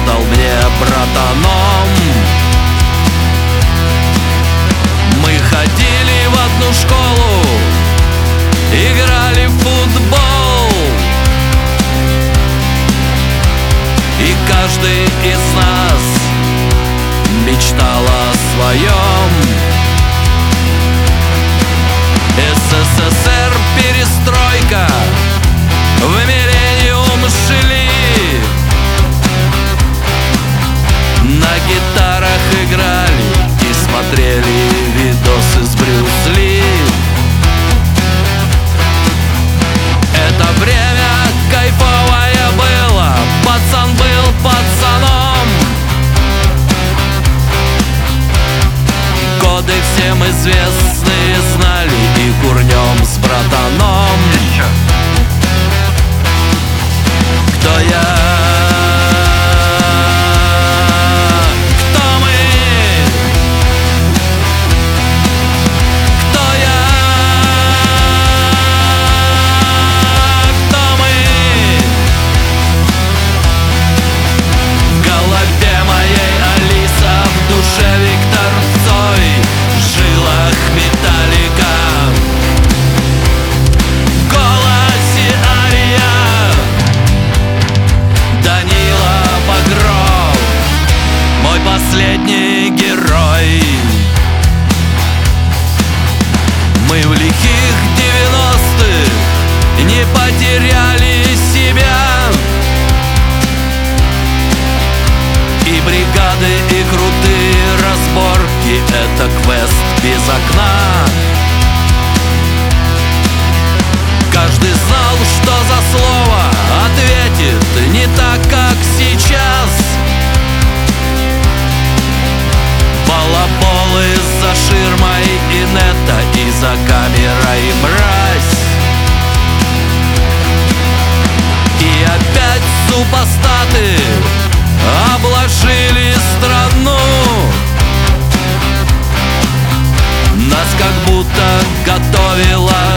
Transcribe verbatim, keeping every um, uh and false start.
стал мне братаном. Мы ходили в одну школу, играли в футбол, и каждый из нас мечтал о своем. СССР, перестройка, в миллениум шли, на гитарах играли и смотрели видосы с Брюс Ли. Это время кайфовое было, пацан был пацаном. Коды всем известные знали, и курнем с братаном. Кто я? Последний герой. Мы в лихих девяностых не потеряли себя, и бригады, и крутые разборки — это квест без окна. Каждый знал, что за слово ответит не так, как сейчас. Балаболы за ширмой инета и за камерой мразь. И опять супостаты обложили страну. Нас как будто готовила